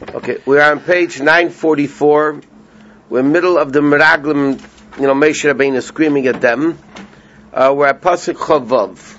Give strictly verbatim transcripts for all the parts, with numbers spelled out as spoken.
Okay, we are on page nine forty-four. We're in the middle of the Meraglim, you know, Moshe Rabbeinu is screaming at them. Uh, we're at Pasuk Chavav.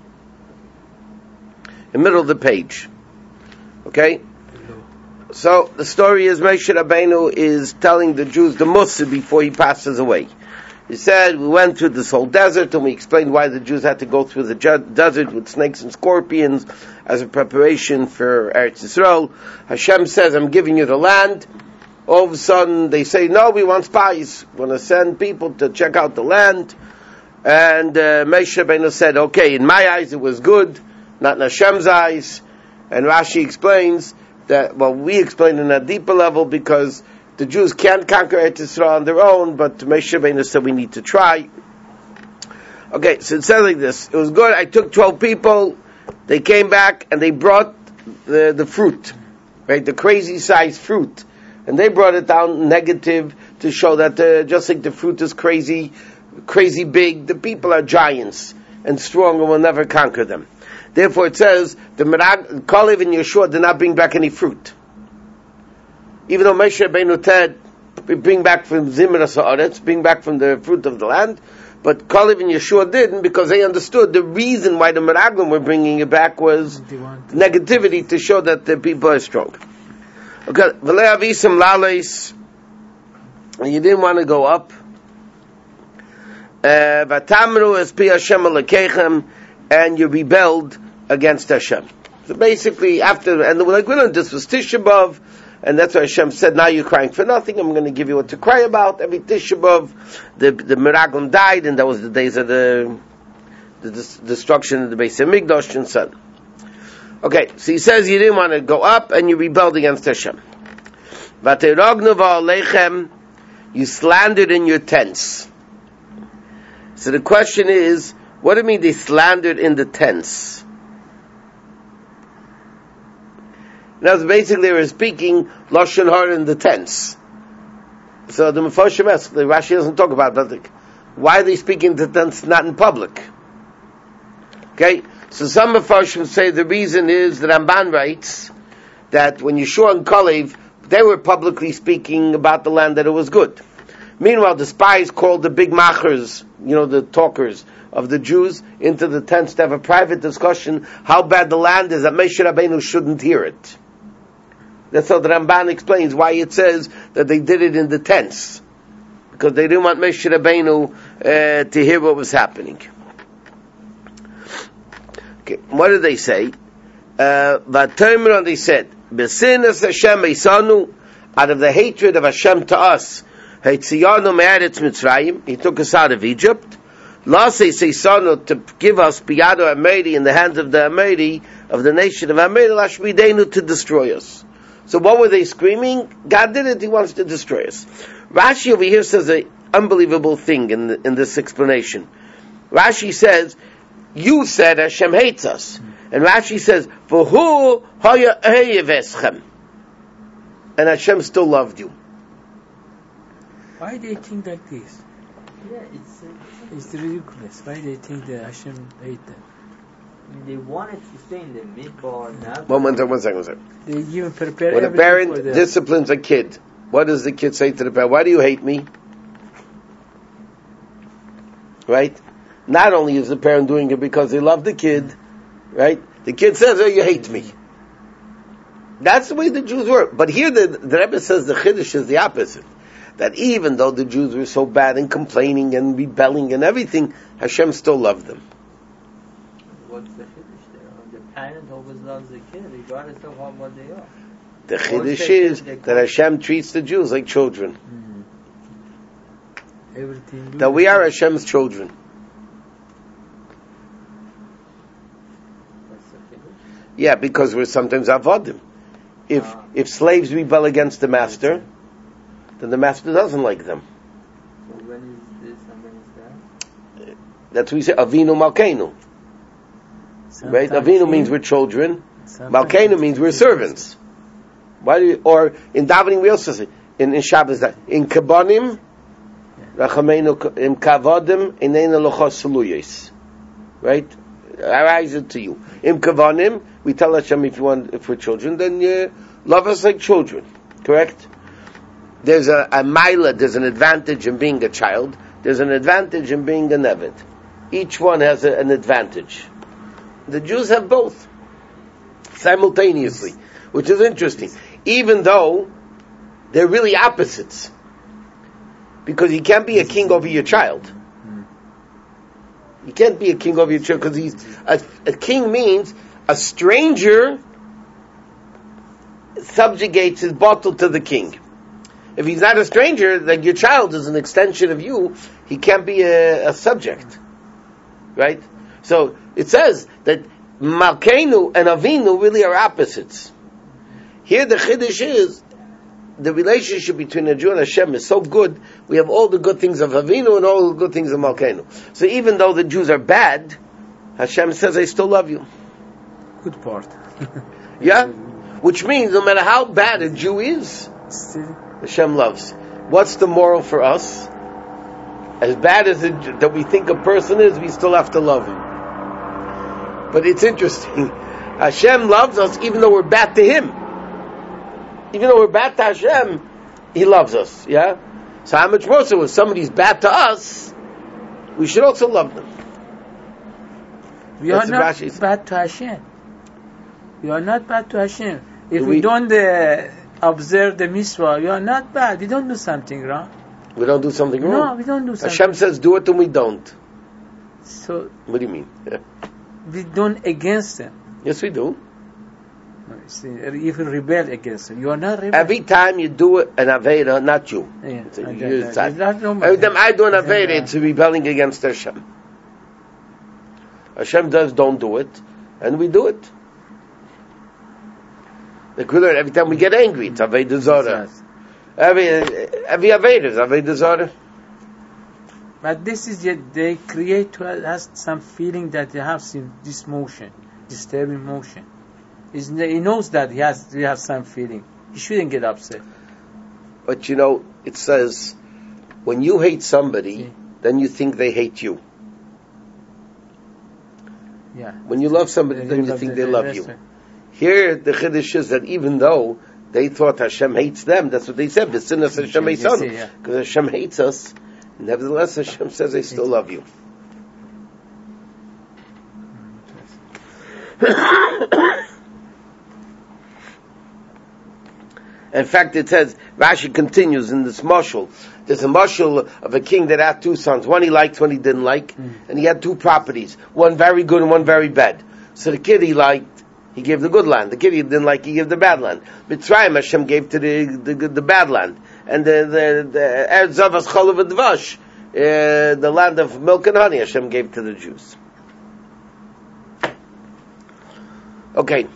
In the middle of the page. Okay? So, the story is Moshe Rabbeinu is telling the Jews the Mussar before he passes away. He said, we went through this whole desert and we explained why the Jews had to go through the ju- desert with snakes and scorpions as a preparation for Eretz Yisrael. Hashem says, I'm giving you the land. All of a sudden they say, no, we want spies. We want to send people to check out the land. And uh, Moshe Rabbeinu said, okay, in my eyes it was good, not in Hashem's eyes. And Rashi explains that, well, we explain in a deeper level because the Jews can't conquer Eretz Yisrael on their own, but Moshe Rabbeinu said we need to try. Okay, so it says like this. It was good. I took twelve people. They came back and they brought the, the fruit, right? The crazy sized fruit. And they brought it down negative to show that uh, just like the fruit is crazy, crazy big, the people are giants and strong and will never conquer them. Therefore it says, the Merag, Kalev and Yeshua did not bring back any fruit. Even though Moshe Rabbeinu said, bring back from Zimras Haaretz, bring back from the fruit of the land, but Kalev and Yeshua didn't because they understood the reason why the Meraglim were bringing it back was negativity to show that the people are strong. Okay, V'lei avisam laleis, you didn't want to go up. V'tamru es pi Hashem alekechem, and you rebelled against Hashem. So basically, after, and we're like, we learned this was Tisha B'Av, and that's why Hashem said, now you're crying for nothing, I'm going to give you what to cry about. Every Tisha B'Av, the, the Meraglim died, and that was the days of the, the dis- destruction of the Beis Hamikdash and so on. Okay, so he says you didn't want to go up, and you rebelled against Hashem. V'terognu v'alechem, you slandered in your tents. So the question is, what do you mean they slandered in the tents? Now, basically, they were speaking Lashon Hara in the tents. So the Mefarshim ask, the Rashi doesn't talk about that. Why are they speaking in the tents, not in public? Okay, so some Mefarshim say the reason is that Ramban writes that when Yeshua and Kalev, they were publicly speaking about the land that it was good. Meanwhile, the spies called the big machers, you know, the talkers of the Jews, into the tents to have a private discussion how bad the land is that Moshe Rabbeinu shouldn't hear it. That's how the Ramban explains why it says that they did it in the tents, because they didn't want Moshe Rabbeinu uh, to hear what was happening. Okay, what did they say? V'atomer, uh, they said, "B'sinas Hashem eisanu," out of the hatred of Hashem to us, Heitziyanu me'eretz Mitzrayim, He took us out of Egypt. Lasei seisanu, to give us biyado Ameri, in the hands of the Ameri, of the nation of Ameri, lashmidenu, to destroy us. So what were they screaming? God did it, He wants to destroy us. Rashi over here says an unbelievable thing in, the, in this explanation. Rashi says, you said Hashem hates us. And Rashi says, for who haya eyeveschem? And Hashem still loved you. Why do they think like this? Yeah, it's uh, It's ridiculous. Why do they think that Hashem hate them? they wanted to stay in the midbar. One, one second, one second, one second. They even prepare When a everything parent for them. disciplines a kid, what does the kid say to the parent? Why do you hate me? Right? Not only is the parent doing it because they love the kid, right? The kid says, oh, you hate me. That's the way the Jews were. But here the, the Rebbe says the Chiddush is the opposite. That even though the Jews were so bad and complaining and rebelling and everything, Hashem still loved them. What's the Chiddush there? The parent always loves the kid, regardless of how what they are. The Chiddush is that Hashem treats the Jews like children. Mm. Everything. That we are Hashem's children. That's the Chiddush. Yeah, because we're sometimes avodim. If Ah. if slaves rebel against the master, then the master doesn't like them. So when is this and when is that? That's what we say, Avinu Malkeinu. Right? Avinu means we're children. Malkeinu means we're servants. Why do you, or in davening we also say, in, in Shabbos, that in Kabonim, Rachameinu, in Kavodim, Ineina Lochos Saluyos. Right? arise it to you. Im kavanim, we tell Hashem if you want, if we're children, then uh, love us like children. Correct? There's a, a maila, there's an advantage in being a child. There's an advantage in being a nevid. Each one has a, an advantage. The Jews have both simultaneously, which is interesting. Even though they're really opposites, because you can't be a king over your child. You can't be a king over your child because he's a, a king means a stranger subjugates his bottle to the king. If he's not a stranger, like your child is an extension of you, he can't be a, a subject. Right? So it says that Malkeinu and Avinu really are opposites. Here the Chiddush is, the relationship between a Jew and Hashem is so good, we have all the good things of Avinu and all the good things of Malkeinu. So even though the Jews are bad, Hashem says, I still love you. Good part. Yeah? Which means no matter how bad a Jew is, Still, Hashem loves. What's the moral for us? As bad as it, that we think a person is, we still have to love him. But it's interesting. Hashem loves us even though we're bad to Him. Even though we're bad to Hashem, He loves us. Yeah? So how much more so if somebody's bad to us, we should also love them. we That's are the not Rashi's- bad to Hashem. We are not bad to Hashem. If We- we, don't uh, observe the mitzvah, we are not bad. We don't do something wrong. We don't do something No, wrong. we don't do something. Hashem says do it and we don't. So What do you mean? we don't against them. Yes, we do. No, you see, if you rebel against them, you are not rebel. Every time you do it, an Aveda, not you. Yeah, It's a- and you- that- it's that- a- that's no Every matter. time I do an Yeah, Aveda, yeah. it's rebelling against Hashem. Hashem does don't do it, and we do it. The equivalent, every time we get angry, it's Aveda Zara. Every, every Aveda is Aveda Zara. But this is yet they create to us some feeling that they have some, this motion, disturbing motion. He's, he knows that he has we have some feeling. He shouldn't get upset. But you know, it says, when you hate somebody, Yeah. then you think they hate you. Yeah. When you love somebody, They then you love think the- they the love rest you. of- Here, the Chiddush is that even though they thought Hashem hates them, that's what they said, B'sinas Hashem Yes, Eisanu. yeah. Because Hashem hates us, nevertheless Hashem says, I still love you. In fact, it says, Rashi continues in this mashal. There's a mashal of a king that had two sons. One he liked, one he didn't like. Mm. And he had two properties. One very good and one very bad. So the kid he liked, he gave the good land. The kid he didn't like, he gave the bad land. Mitzrayim Hashem gave to the, the, the bad land. And the, the, the Eretz Zavas Cholav and Dvash, uh, the land of milk and honey, Hashem gave to the Jews. Okay.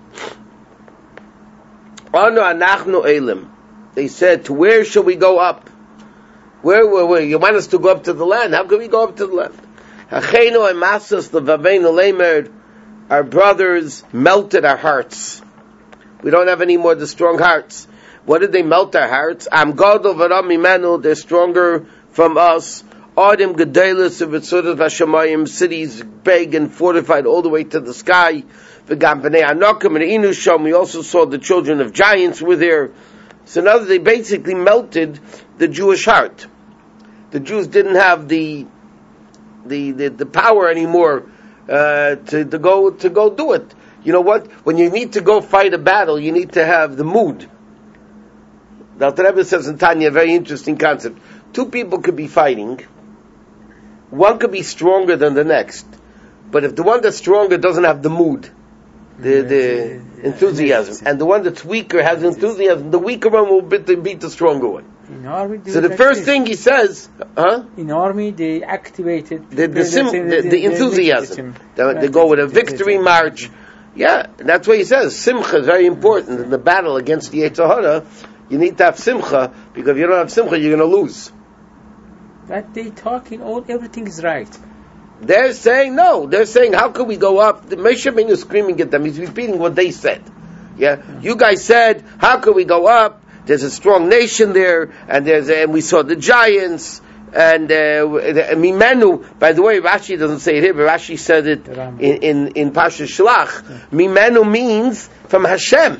Anu anachnu elim. They said, to where shall we go up? Where, where, where? You want us to go up to the land? How can we go up to the land? Hacheinu emasas levaveinu lemer. Our brothers melted our hearts. We don't have any more the strong hearts. What did they melt our hearts? Am gadol v'ram imenu. They're stronger from us. Adim gedelis of Vitzudas v'Shamayim. Cities big and fortified all the way to the sky. V'gam b'nei Anakim and Inusham. We also saw the children of giants were there. So now they basically melted the Jewish heart. The Jews didn't have the the the, the power anymore uh, to, to go to go do it. You know what? When you need to go fight a battle, you need to have the mood. The Alter Rebbe says in Tanya, a very interesting concept. Two people could be fighting. One could be stronger than the next. But if the one that's stronger doesn't have the mood, the, the enthusiasm, and the one that's weaker has enthusiasm, the weaker one will beat the, beat the stronger one. In army, they So the like first this. thing he says, huh? in army they activated The, the, they- sim, they- the, they- the they- enthusiasm. they- They, they go with a victory march. Yeah, that's what he says. Simcha is very important in the battle against the Yetzer Hara. You need to have simcha, because if you don't have simcha, you're going to lose. But they talking all everything is right. They're saying no. They're saying, how can we go up? The Moshe Rabbeinu is screaming at them. He's repeating what they said. Yeah, you guys said, how can we go up? There's a strong nation there, and there's a, and we saw the giants, And uh, Mimenu, by the way, Rashi doesn't say it here, but Rashi said it in in, in Pasha Shlach. Mimenu means from Hashem.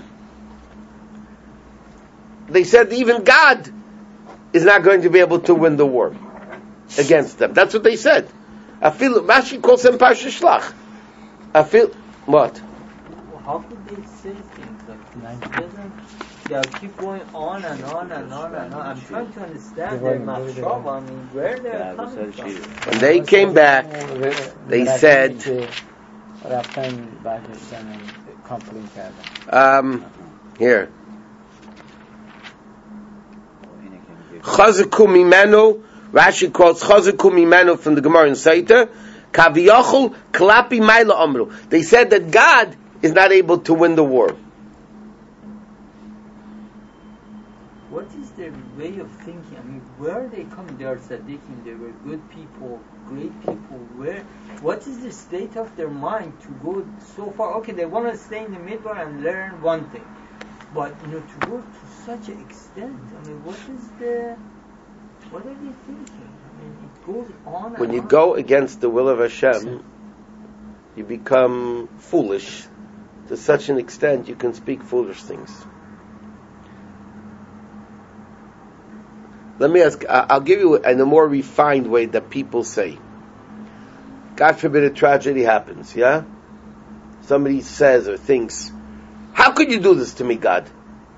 They said even God is not going to be able to win the war against them. That's what they said. I feel Rashi calls them Pasha Shlach. I feel what? How could they say things like this? They'll keep going on and on and on and on. I'm trying to understand their machshava. I mean, where they're coming from. When they came back, they said, um, here, Chazaku Mimenu, Rashi quotes Chazaku Mimenu from the Gemara in Saita, Kaviyachol Klapi Maila Amru. They said that God is not able to win the war. What is their way of thinking? I mean, where are they coming? They are tzaddikim, they were good people, great people. Where? What is the state of their mind to go so far? Okay, they want to stay in the midbar and learn one thing. But, you know, to go to such an extent, I mean, what is the... What are they thinking? I mean, it goes on and When you on. go against the will of Hashem, you become foolish. To such an extent, you can speak foolish things. Let me ask, I'll give you in a more refined way that people say. God forbid a tragedy happens, yeah? Somebody says or thinks, how could you do this to me, God?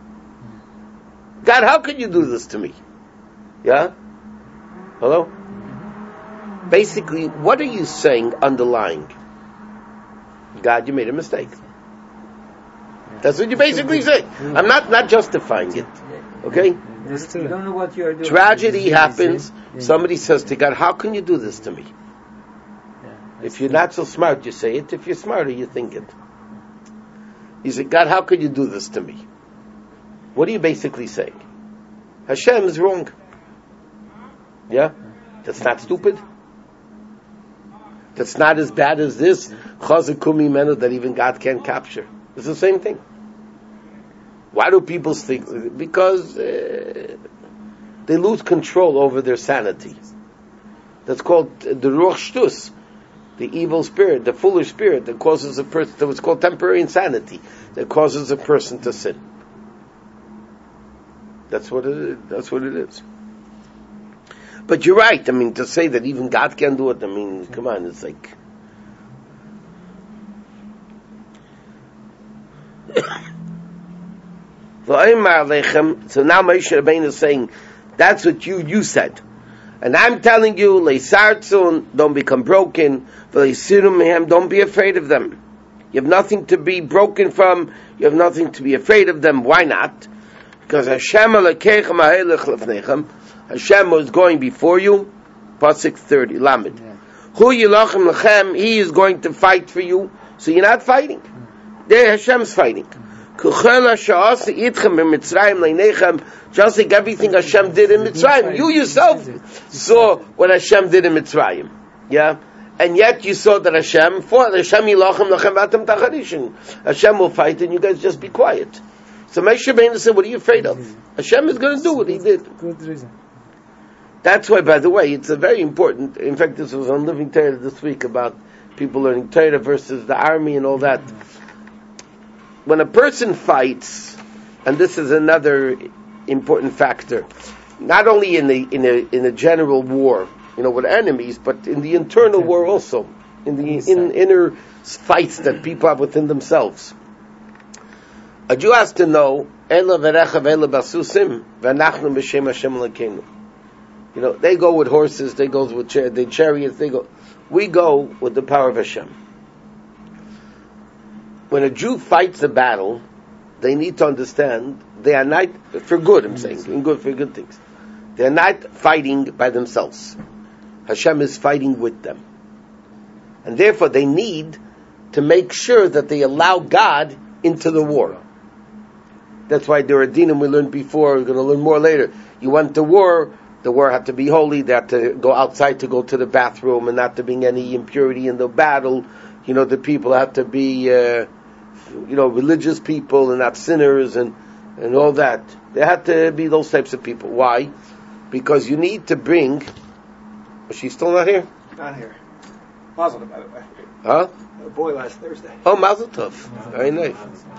God, how could you do this to me? Yeah? Hello? Basically, what are you saying underlying? God, you made a mistake. That's what you basically say. I'm not, not justifying it. Okay? You don't know what you are doing. Tragedy happens. Somebody says to God, how can you do this to me? If you're not so smart, you say it. If you're smarter, you think it. You say, God, how could you do this to me? What are you basically saying? Hashem is wrong. Yeah? That's not stupid. That's not as bad as this Chazakumi Menu that even God can't capture. It's the same thing. Why do people think? Because uh, they lose control over their sanity. That's called uh, the Ruach Shtus, the evil spirit, the foolish spirit that causes a person, that was called temporary insanity, that causes a person to sin. That's what it is. That's what it is. But you're right. I mean, to say that even God can do it, I mean, come on, it's like... So now Moshe Rabbeinu is saying, that's what you, you said. And I'm telling you, Leisartzun, don't become broken. Don't be afraid of them. You have nothing to be broken from. You have nothing to be afraid of them. Why not? Because Hashem Hashem was going before you. Pasuk thirty, Lamed. Hu yilachem lechem, He is going to fight for you. So you're not fighting. There Hashem's fighting. Just like everything Hashem did in Mitzrayim. You yourself saw what Hashem did in Mitzrayim. Yeah? And yet you saw that Hashem fought. Hashem yilachem lechem v'atem tacharishin. Hashem will fight and you guys just be quiet. So Moshe Rabbeinu said, what are you afraid of? Hashem is going to do what He did. Good reason. That's why, by the way, it's a very important... In fact, this was on Living Torah this week about people learning Torah versus the army and all that. When a person fights, and this is another important factor, not only in the in a in a general war, you know, with enemies, but in the internal war also, in the in, inner fights that people have within themselves. A Jew has to know, Ela v'rechav ela basusim v'anachnu b'shem Hashem Elokeinu. You know, they go with horses, they go with char- the chariots, they go. We go with the power of Hashem. When a Jew fights a battle, they need to understand they are not, for good I'm saying, in good, for good things. They are not fighting by themselves. Hashem is fighting with them. And therefore they need to make sure that they allow God into the war. That's why there are dinim we learned before, we're going to learn more later. You went to war, the war had to be holy, they had to go outside to go to the bathroom and not to bring any impurity in the battle. You know, the people have to be, uh, you know, religious people and not sinners and, and all that. They had to be those types of people. Why? Because you need to bring Is she still not here? Not here. Mazel tov, by the way. Huh? A boy last Thursday. Oh, Mazel Tov. Very nice.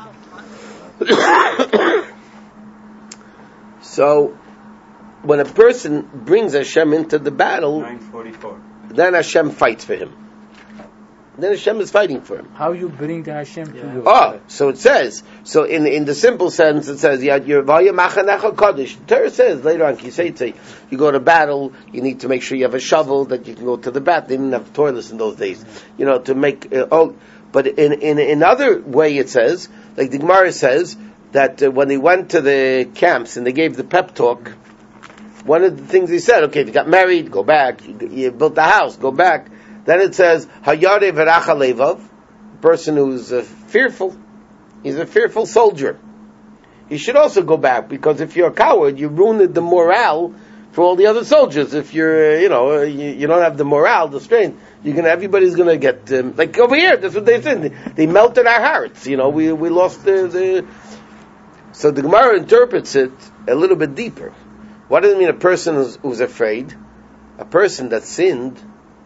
So, when a person brings Hashem into the battle, nine forty-four. then Hashem fights for him. Then Hashem is fighting for him. How you bring the Hashem Yeah. to you? Oh, so it says. So in in the simple sense, it says, "Yad Yervaya Machanecha Kodesh." The Torah says later on, Kiseitze, you go to battle, you need to make sure you have a shovel that you can go to the bath. They didn't have toilets in those days, you know, to make. Uh, oh, but in in another way, it says, like the Gemara says, that uh, when they went to the camps and they gave the pep talk, one of the things they said, okay, if you got married, go back. You, you built a house, go back. Then it says, Hayare v'racha levav, person who's uh, fearful. He's a fearful soldier. He should also go back, because if you're a coward, you ruined the morale for all the other soldiers. If you're, uh, you know, uh, you, you don't have the morale, the strength, you're gonna, everybody's gonna get, um, like over here, that's what they said. They, they melted our hearts, you know, we, we lost the, the, so the Gemara interprets it a little bit deeper. What does it mean a person who's, who's afraid? A person that sinned,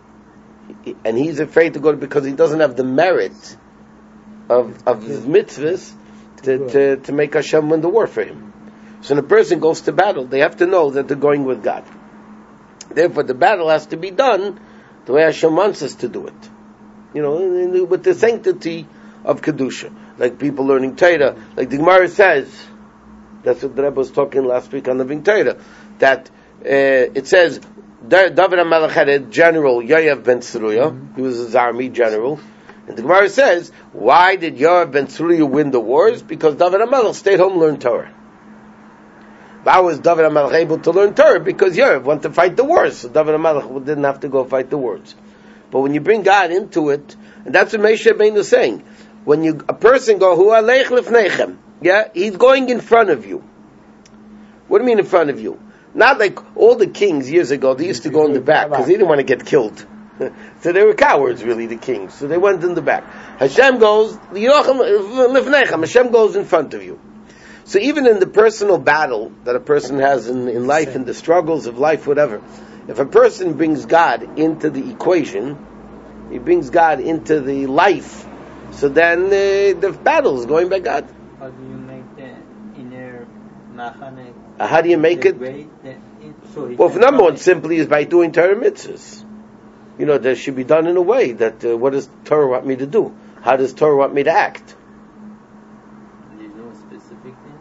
and he's afraid to go because he doesn't have the merit of of his mitzvahs to, to, to make Hashem win the war for him. So when a person goes to battle, they have to know that they're going with God. Therefore, the battle has to be done the way Hashem wants us to do it. You know, with the sanctity of Kedusha. Like people learning Torah. Like the Gemara says, that's what the Rebbe was talking last week on the Ving Torah, that uh, it says, David HaMelech had a general, Yoav ben Tzruya. Mm-hmm. He was his army general. And the Gemara says, why did Yoav ben Tzruya win the wars? Because David HaMelech stayed home and learned Torah. How was David HaMelech able to learn Torah? Because Yoav went to fight the wars. So David HaMelech didn't have to go fight the wars. But when you bring God into it, and that's what Moshe Rabbeinu is saying, when you a person go, Hu aleich lifnechem, yeah, he's going in front of you. What do you mean in front of you? Not like all the kings years ago, they used to go in the back because they didn't want to get killed. So they were cowards, really, the kings. So they went in the back. Hashem goes, Hashem goes in front of you. So even in the personal battle that a person has in, in life, in the struggles of life, whatever, if a person brings God into the equation, he brings God into the life, so then uh, the battle is going by God. How do you make the inner machane? Uh, how do you make it? Way, the, in, so Well, for number one, simply is by doing Torah mitzvahs. You know, that should be done in a way that, uh, what does Torah want me to do? How does Torah want me to act? Do you know specific thing?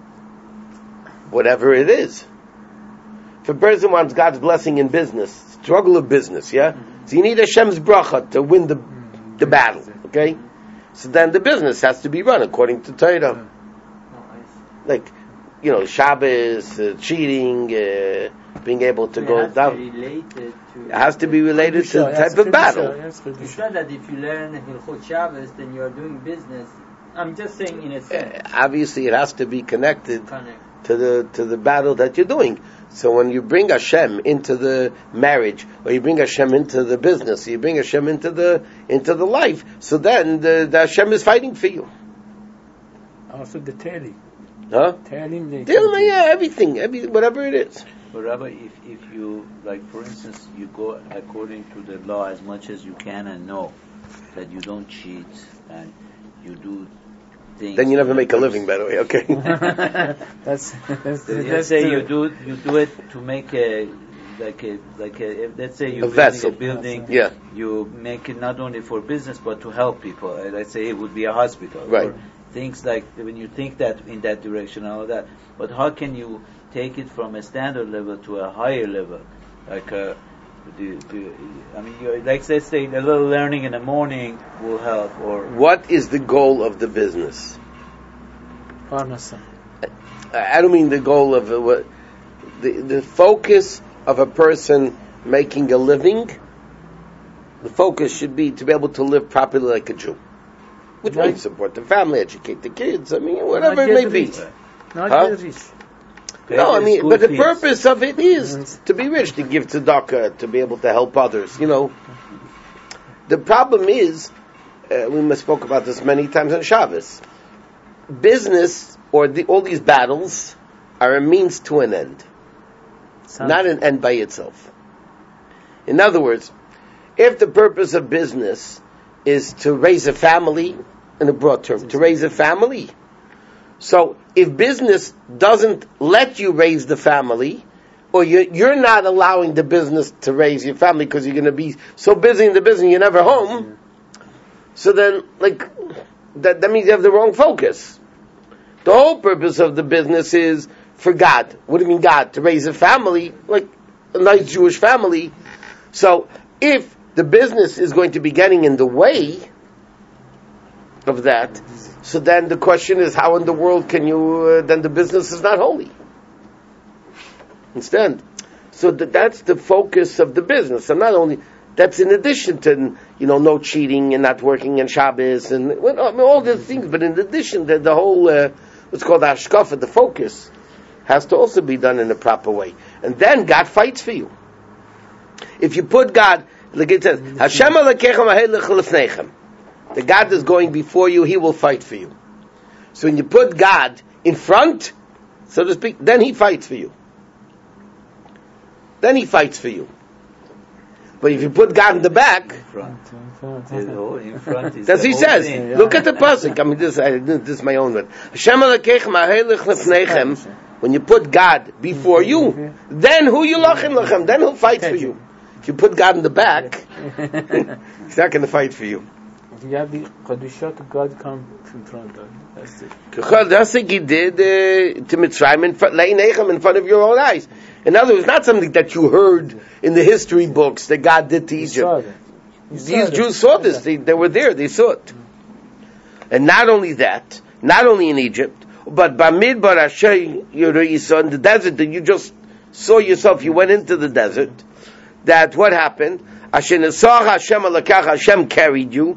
Whatever it is. If a person wants God's blessing in business, struggle of business, yeah? Mm-hmm. So you need Hashem's bracha to win the the battle, okay? So then the business has to be run according to Torah. Oh, I see. Like, you know, Shabbos, uh, cheating, uh, being able to So go it has down. to be related to It has to be related to the Yes, type of battle. yes, It's not that if you learn Hilchot Shabbos, then you are doing business. I'm just saying in a sense. Uh, obviously, it has to be connected Connect. to the to the battle that you're doing. So when you bring Hashem into the marriage, or you bring Hashem into the business, or you bring Hashem into the into the life, so then the, the Hashem is fighting for you. Also the Tehillim. Huh? Tehillim, they Tell me, yeah, everything, every, whatever it is. But Rabbi, if, if you, like for instance, you go according to the law as much as you can and know that you don't cheat and you do things. Then you never make a living, by the way, okay? that's that's, Let's that's say true. you do you do it to make a like a like a if, let's say you're A building vessel. a building, Yeah. you make it not only for business but to help people. Uh, let's say it would be a hospital, Right. or things like when you think that in that direction and all that. But how can you take it from a standard level to a higher level? Like uh, do, do, I mean, you like let's say a little learning in the morning will help, or What is the goal of the business? Parnasa. I I don't mean the goal of uh, what the the focus of a person making a living. The focus should be to be able to live properly like a Jew, which Right. means support the family, educate the kids. I mean, whatever Not it may get be. rich. Not Huh? get rich. pay No, I their mean, school but the fees. purpose of it is Yes. to be rich, to give tzedakah, to be able to help others. You know, the problem is uh, we spoke about this many times on Shabbos. Business or the, all these battles are a means to an end, Some- not an end by itself. In other words, if the purpose of business is to raise a family, in a broad term, to raise a family, so if business doesn't let you raise the family, or you're, you're not allowing the business to raise your family because you're going to be so busy in the business you're never home, so then, like, that, that means you have the wrong focus. The whole purpose of the business is for God. What do you mean God? To raise a family, like a nice Jewish family. So if the business is going to be getting in the way of that, so then the question is, how in the world can you, uh, then the business is not holy. Understand? So that, that's the focus of the business. And not only, that's in addition to, you know, no cheating and not working in Shabbos and well, I mean, all these things, but in addition to the whole, uh, what's called hashkafa, the focus, has to also be done in a proper way. And then God fights for you. If you put God, like it says, Hashem alekechem ahelech lefnechem, the God is going before you, He will fight for you. So when you put God in front, so to speak, then He fights for you. Then He fights for you. But if you put God in the back, in front, in front is that's the He whole says. thing. Look at the pasuk. I mean, this, I, this is my own word. Hashem alekechem ahelech lefnechem. When you put God before you, then who you lachem lachem? Then He'll fight for you. If you put God in the back, He's not going to fight for you. You have the Kedushat, God come in front of you. That's it. That's like He did uh, to Mitzrayim in front, in front of your own eyes. In other words, not something that you heard in the history books that God did to You Egypt. saw that. You saw These that. Jews saw this. They, they were there. They saw it. And not only that, not only in Egypt, but Bamidbar Asher Yirisa, in the desert that you just saw yourself, you went into the desert, that what happened? Asher Nesach Hashem Alakach, Hashem carried you.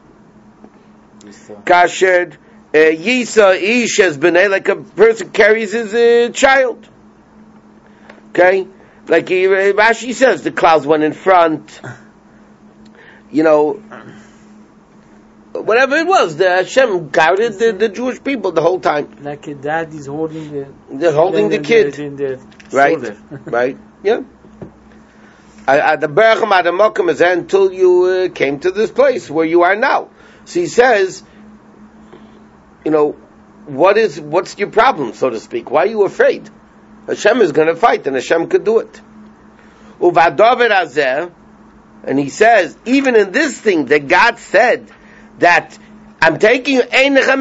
Kasher Yisa Ish has been like a person carries his uh, child. Okay? Like he, Rashi says, the clouds went in front. You know, whatever it was, the Hashem guided the, the Jewish people the whole time. Like a dad is holding the They're holding the kid. in the Right? shoulder. Right? Yeah. At the Berachim Adamokim is until you uh, came to this place where you are now. So he says, you know, what is what's your problem, so to speak? Why are you afraid? Hashem is going to fight, and Hashem could do it. Uvadover Azeh, and he says, even in this thing that God said that I'm taking you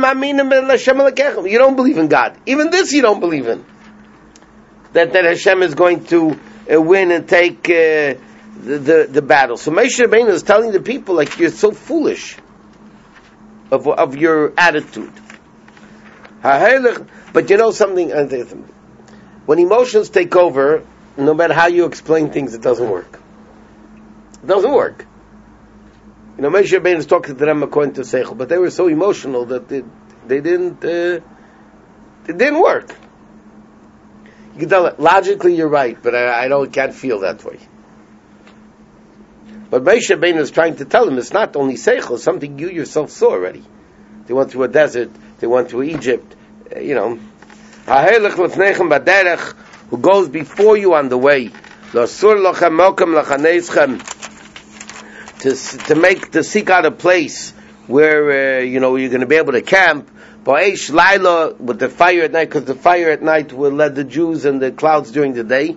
don't believe in God. Even this you don't believe in. That that Hashem is going to uh, win and take uh, the, the the battle. So Moshe Rabbeinu is telling the people, like, you're so foolish of of your attitude. But you know something? When emotions take over, no matter how you explain things, it doesn't work. It doesn't work. You know, Moshe Rabbeinu is talking to them according to Seichel, but they were so emotional that they, they didn't, uh, it didn't work. You can tell that logically you're right, but I, I don't can't feel that way. But Moshe Rabbeinu is trying to tell them it's not only Seichel, it's something you yourself saw already. They went through a desert, they went through Egypt, uh, you know. Who goes before you on the way. To, to make, to seek out a place where, uh, you know, you're going to be able to camp. With the fire at night, because the fire at night will let the Jews and the clouds during the day.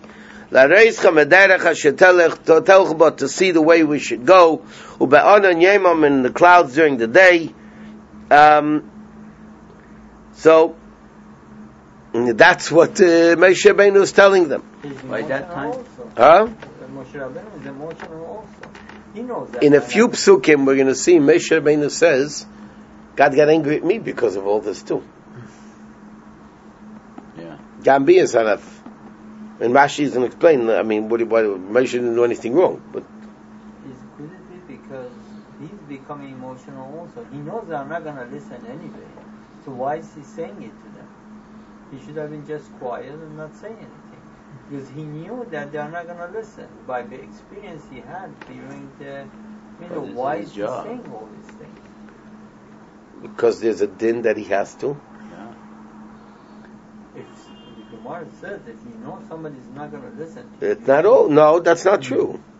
To see the way we should go. In the clouds during the day. Um, so, that's what uh, Moshe Rabbeinu is telling them. By that time? Huh? Moshe Rabbeinu is emotional also. He knows that. In a few psukim, we're going to see Moshe Rabbeinu says, God got angry at me because of all this too. Yeah. Gambi is Hanaf. And Rashi is going to explain, I mean, what, what, Moshe didn't do anything wrong. But He's good at it because he's becoming emotional also. He knows they're not going to listen anyway. So why is he saying it to them? He should have been just quiet and not say anything. Because he knew that they are not going to listen. By the experience he had during the, you know, why is he saying all these things? because there's a din that he has to. Yeah. If the Gemara says if you know somebody's not going to listen to It's not all. No, that's not true.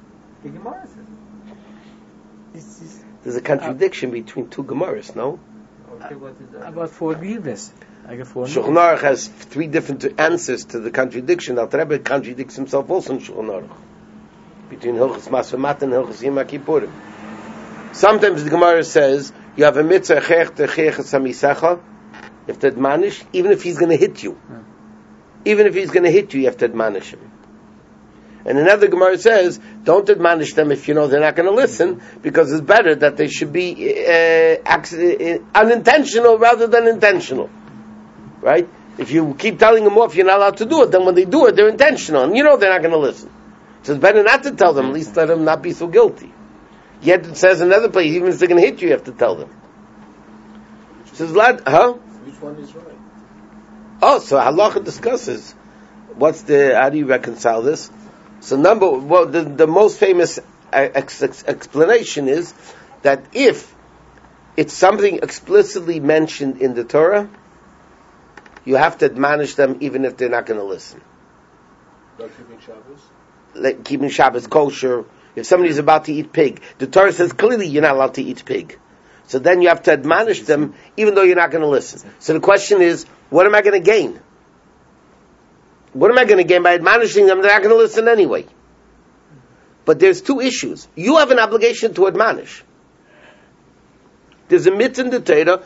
The Gemara says. This is There's a contradiction between two Gemaras, no? Okay, what is that? about forgiveness. Like a forgiveness. Shulchan Aruch has three different answers to the contradiction. Al Rebbe contradicts himself also in Shulchan Aruch. Between Hilchos Masvamat and Hilchos Yom Kippurim. Sometimes the Gemara says, you have a mitzvah, chech techech samisecha, you have to admonish, even if he's going to hit you. Hmm. Even if he's going to hit you, you have to admonish him. And another Gemara says, don't admonish them if you know they're not going to listen, because it's better that they should be uh, accident, uh, unintentional rather than intentional. Right? If you keep telling them off, you're not allowed to do it, then when they do it, they're intentional, and you know they're not going to listen. So it's better not to tell them, at least let them not be so guilty. Yet it says in another place, even if they're going to hit you, you have to tell them. It says, lad, huh? Which one is right? Oh, so halacha discusses what's the, how do you reconcile this? So number, well, the, the most famous ex- ex- explanation is that if it's something explicitly mentioned in the Torah, you have to admonish them even if they're not going to listen. Like keeping Shabbos? Like keeping Shabbos kosher. If somebody's about to eat pig, the Torah says clearly you're not allowed to eat pig. So then you have to admonish them even though you're not going to listen. So the question is, what am I going to gain? What am I going to gain by admonishing them? They're not going to listen anyway. But there's two issues. You have an obligation to admonish. There's a mitzvah in the Torah.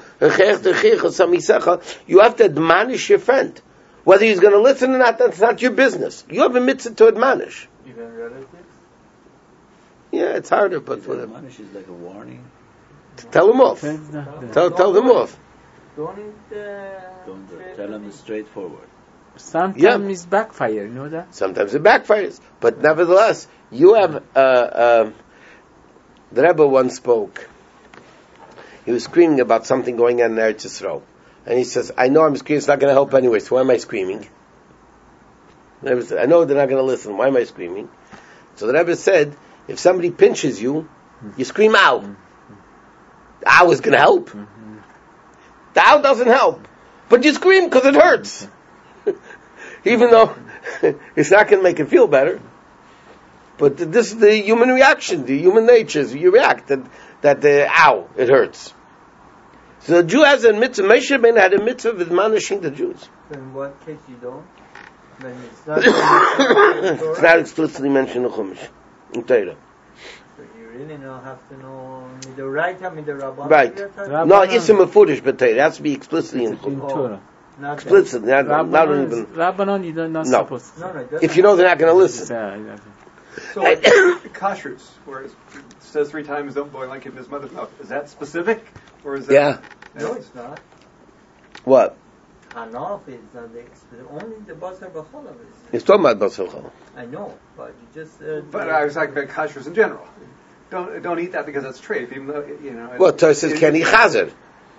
You have to admonish your friend. Whether he's going to listen or not, that's not your business. You have a mitzvah to admonish. Even relatives? Yeah, it's harder, but But whatever. admonish is like a warning. Tell them off. Friends, no, no. Tell, tell them off. Don't eat, uh, Don't trade tell them with straightforward. Sometimes Yeah. it's backfire, you know that? Sometimes it backfires. But nevertheless, you have, uh, uh, the Rebbe once spoke. He was screaming about something going on in Eretz Yisrael. And he says, I know I'm screaming, it's not going to help anyway, so why am I screaming? The Rebbe said, I know they're not going to listen, why am I screaming? So the Rebbe said, if somebody pinches you, you scream out. The ow is going to help. The ow doesn't help. But you scream because it hurts. Even though it's not going to make it feel better. But this is the human reaction, the human nature. You react that, that the ow, it hurts. So the Jew has a mitzvah. Moshe Rabbeinu had a mitzvah of admonishing the Jews. In what case you don't? When it's not, It's not explicitly mentioned in Chumash, in Torah. So you really don't have to know the right time, the Rabban. Right. Rabbanan. No, it's a mefurish, but Torah. It has to be explicitly in In Chumash. Torah. Not Explicitly, not, not Rabbanon, even. is- Rabbanon, you don't not No. supposed to. No, no, it doesn't If you know they're not going to listen. Yeah, exactly. So, like, kashrus, where it says three times, don't boil like in his mother's milk. Is that specific? Or is that... Yeah. No, it's not. What? Hanaf is not the explicit. Only the Basar B'cholav is. He's talking about Basar Chol. I know, but you just. Uh, But I was talking about kashrus in general. Don't don't eat that because it's treif, even though, you know... Well, Torah says it- can't eat chazer.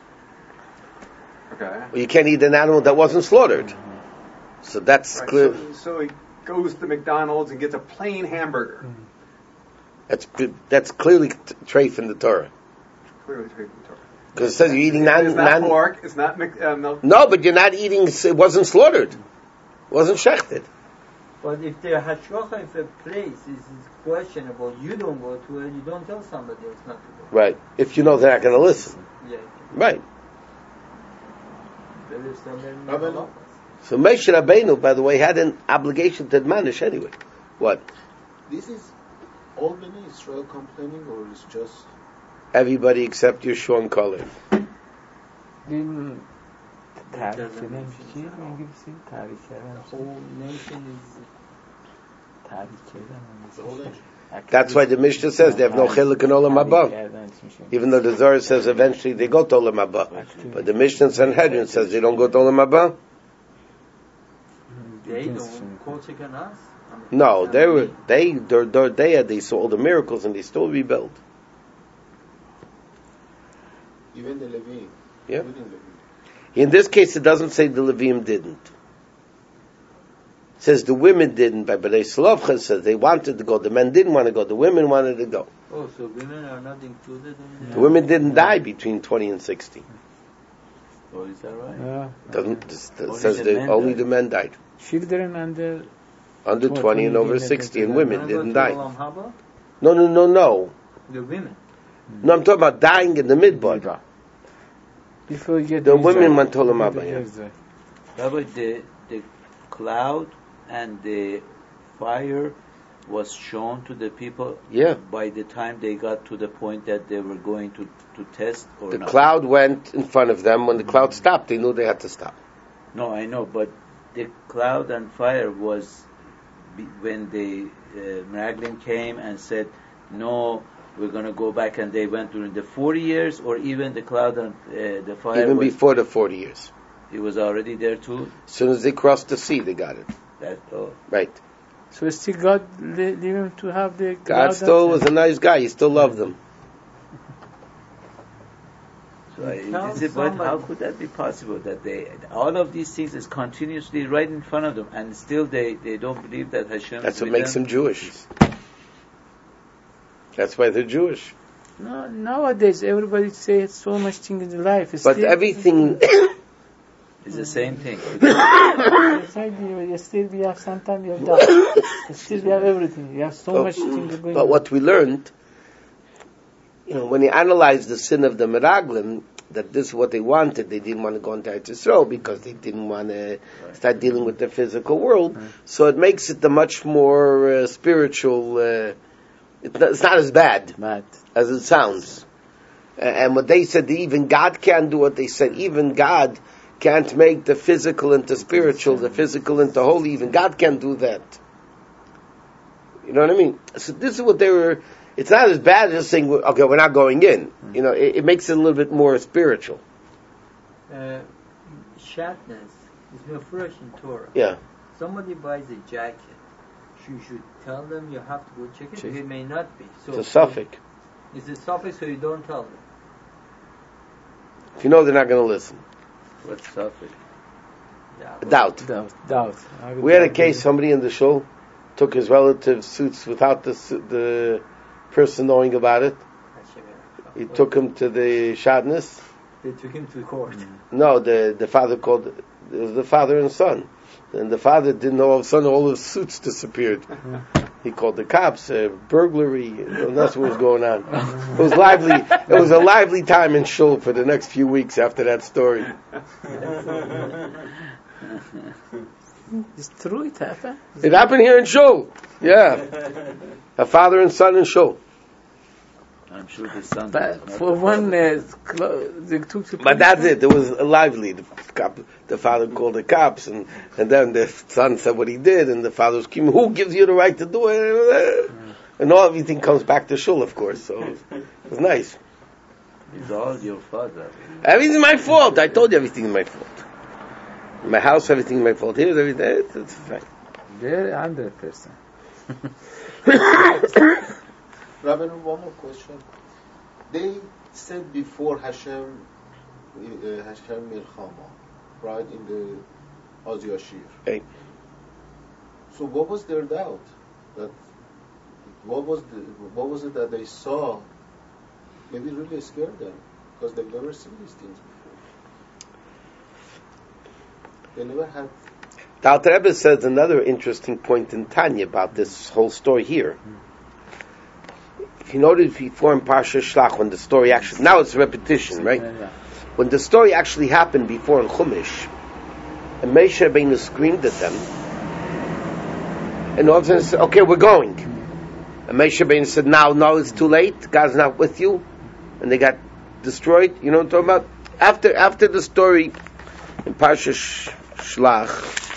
Okay. Well, you can't eat an animal that wasn't slaughtered. So that's Right, clear. so, so he goes to McDonald's and gets a plain hamburger. That's that's clearly t- treif in the Torah. Clearly treif in the Torah. Because it says you're eating non, It's not non pork, it's not Mc- uh, milk. No, but you're not eating. It wasn't slaughtered. It wasn't shechted. But if the hashgacha of a place is, is questionable, you don't go to it. You don't tell somebody else not to go. Right. If you know they're not going to listen. Yeah. Right. There is somebody- Rabbanon. So Moshe Rabbeinu, by the way, had an obligation to admonish anyway. What? This is all Bnei Israel complaining, or is just Everybody except Yeshua and Kalev. این تعریف doesn't کردن mention چیه؟ it. انگلیسی تعریف کردن The whole nation is. تعریف کردن the whole nation? That's why the Mishnah says they have no chiluk in Olam Haba. Even though the Zohar says eventually they go to Olam Haba. But the Mishnah in Sanhedrin says they don't go to Olam Haba. They don't quote against us. I mean, No, I they were, mean, they, their, their day, they saw all the miracles and they still rebuilt. Even the Levim. Yeah. Including Levim. In this case, it doesn't say the Levim didn't. It says the women didn't, but Bnei Slavcha says they wanted to go. The men didn't want to go. The women wanted to go. Oh, so women are not included in The the. women didn't die between twenty and sixty. Oh, is that right? Yeah. Doesn't, it Only says the that men only died. the men died. Children under Under Twenty twenty and over didn't- sixty, and didn't women Wanna go didn't to die. Olam Haba? No, no, no, no. The women. No, I'm talking about dying in the midbar. Before you get The the women result, went to you Olam get the Haba, yeah. result. Rabbi, the, the cloud and the fire was shown to the people Yeah. by the time they got to the point that they were going to, to test or The not. cloud went in front of them. When the cloud stopped, they knew they had to stop. No, I know, but the cloud and fire was be- when the uh, Meraglim came and said, no, we're going to go back, and they went during the forty years, or even the cloud and uh, the fire Even was, before the forty years. it was already there too. As soon as they crossed the sea, they got it. That, oh. Right. So still God le- leave him to have the God cloud still and- was a nice guy. He still loved them. So I, Tell is it, but how somebody- could that be possible that they all of these things is continuously right in front of them, and still they, they don't believe that Hashem That's is what with makes them? them Jewish. That's why they're Jewish. No, nowadays everybody say so much thing in the life. But Still- everything, It's the same thing. It's like you- still we have sometimes we have that. Still we have everything. We have so Oh, much things going but on. what we learned, you know, when you analyze the sin of the Meraglim, that this is what they wanted. They didn't want to go into Eretz Yisrael because they didn't want to start dealing with the physical world. Right. So it makes it the much more uh, spiritual. Uh, it's, not, it's not as bad Bad. as it sounds. Uh, and what they said, even God can't do what they said. Even God can't make the physical into spiritual, the physical into holy. Even God can't do that. You know what I mean? So this is what they were. It's not as bad as saying, okay, we're not going in. You know, it, it makes it a little bit more spiritual. Uh, shatnez is mafresh in Torah. Yeah. Somebody buys a jacket. You should tell them you have to go check it. Check. It may not be. So It's a suffix. It's a suffix, so you don't tell them. If you know they're not going to listen. What's suffix? Yeah. Doubt. Doubt. Doubt. We had a case, somebody in the shul took his relative's suits without the su- the person knowing about it. He took him to the Shadness. They took him to court. No, the the father called, it was the father and son. And the father didn't know, all of a sudden all his suits disappeared. He called the cops, uh, burglary, and that's what was going on. It was lively, it was a lively time in shul for the next few weeks after that story. It's true, it happened. It happened here in shul. Yeah. A father and son in shul. I'm sure the son. But was not for the one, father. uh, clo- they took the But that's it. It was lively. The cop, the father called the cops, and, and then the son said what he did, and the father was screaming, "Who gives you the right to do it?" And all everything comes back to shul, of course. So it was, it was nice. It's all your father. Everything's my fault. I told you everything is my fault. In my house, everything is my fault. Here's everything. It's, it's fine. They're hundred percent. Rabbi, one more question. They said before Hashem, uh, Hashem Milchama, right, in the Az Yashir. Right. So what was their doubt? That what was the what was it that they saw? Maybe it really scared them because they've never seen these things before. They never had. The Alter Rebbe says another interesting point in Tanya about this whole story here. If you notice before in Parsha Shlach, when the story actually, now it's repetition, right? When the story actually happened before in Chumash, and Moshe Rabbeinu screamed at them, and all of a sudden said, okay, we're going. And Moshe Rabbeinu said, now, no, it's too late, God's not with you, and they got destroyed. You know what I'm talking about? After, after the story in Parsha Sh- Shlach,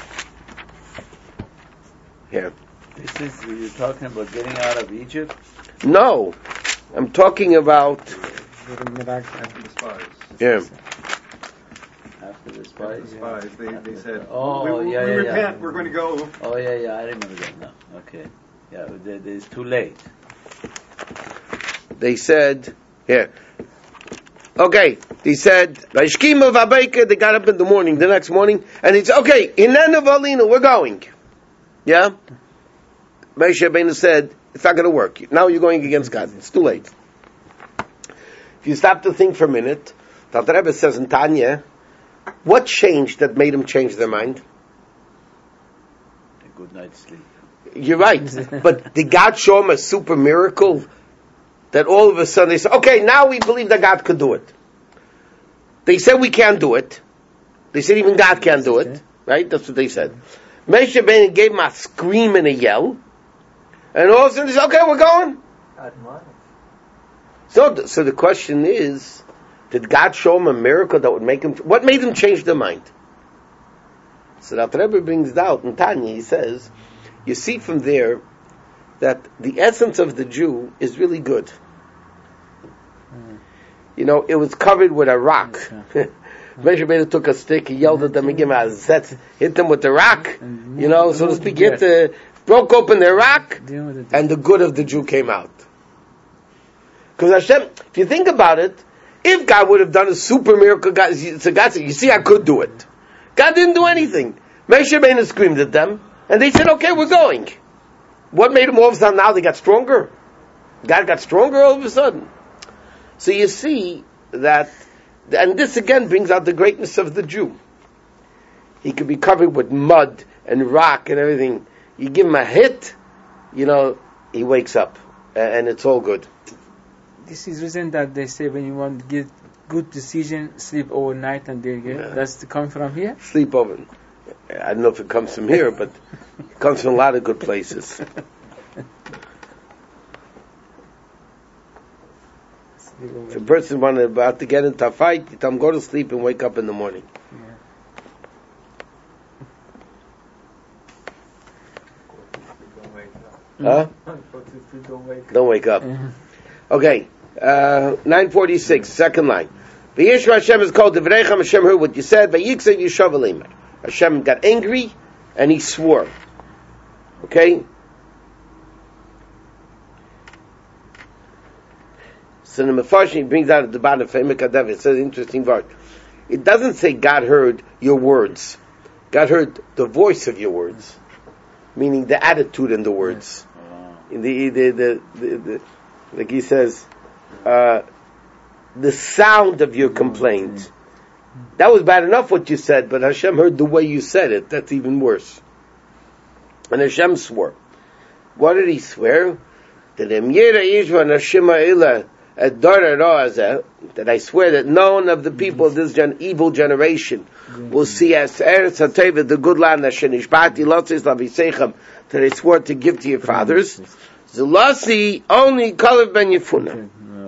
here. This is you're talking about getting out of Egypt. No, I'm talking about, After the spies. yeah. After the After spies. the spies, they, they said, Oh, we, we, yeah, we yeah, repent, yeah. we're going to go. Oh yeah, yeah, I remember that now. Okay, yeah, but it- it's too late. They said, here. Okay, they said, Vaishkima Vabeika, they got up in the morning, the next morning, and it's, okay, Inena Valina, we're going. Yeah? Moshe Rabbeinu said, it's not going to work. Now you're going against God. It's too late. If you stop to think for a minute, the Alter Rebbe says in Tanya, what changed that made them change their mind? A good night's sleep. You're right. But did God show him a super miracle that all of a sudden they said, okay, now we believe that God could do it? They said we can't do it. They said even God can't do it. Right? That's what they said. Moshe Rabbeinu gave him a scream and a yell. And all of a sudden they said, okay, we're going. So, so the question is, did God show him a miracle that would make him... What made him change their mind? So that Rebbe brings out in Tanya, he says, you see from there that the essence of the Jew is really good. Mm. You know, it was covered with a rock. Moshe Rabbeinu took a stick, he yelled at them, he gave them a zet, hit them with the rock, you know, so to speak, hit the, broke open the rock, and the good of the Jew came out. Because Hashem, if you think about it, if God would have done a super miracle, God, so God said, you see, I could do it. God didn't do anything. Moshe Rabbeinu screamed at them, and they said, okay, we're going. What made them all of a sudden now they got stronger? God got stronger all of a sudden. So you see that, and this again brings out the greatness of the Jew. He could be covered with mud and rock and everything. You give him a hit, you know, he wakes up, and it's all good. This is reason that they say when you want to get good decision, sleep overnight and then get. Yeah. That's to come from here? Sleep over. I don't know if it comes from here, but it comes from a lot of good places. If a person wanted about to get into a fight, you tell him go to sleep and wake up in the morning. Yeah. Huh? Don't wake up. Okay, uh, nine forty-six, second line. V'yishma Hashem is called Devreichem. Hashem heard what you said. V'yiksev Yishav Aleimah. Hashem got angry and he swore. Okay. So the Mefarshim, he brings out at the bottom of Feimek Adav. It says interesting word. It doesn't say God heard your words. God heard the voice of your words, meaning the attitude in the words. In the the the, the, the like he says, uh, the sound of your complaint. That was bad enough what you said, but Hashem heard the way you said it. That's even worse. And Hashem swore. What did he swear? That I swear that none of the people of this gen- evil generation will see as Eretz HaTeva, the good land that I swore to give to your fathers. Zulasi only Kalev ben Yefuna.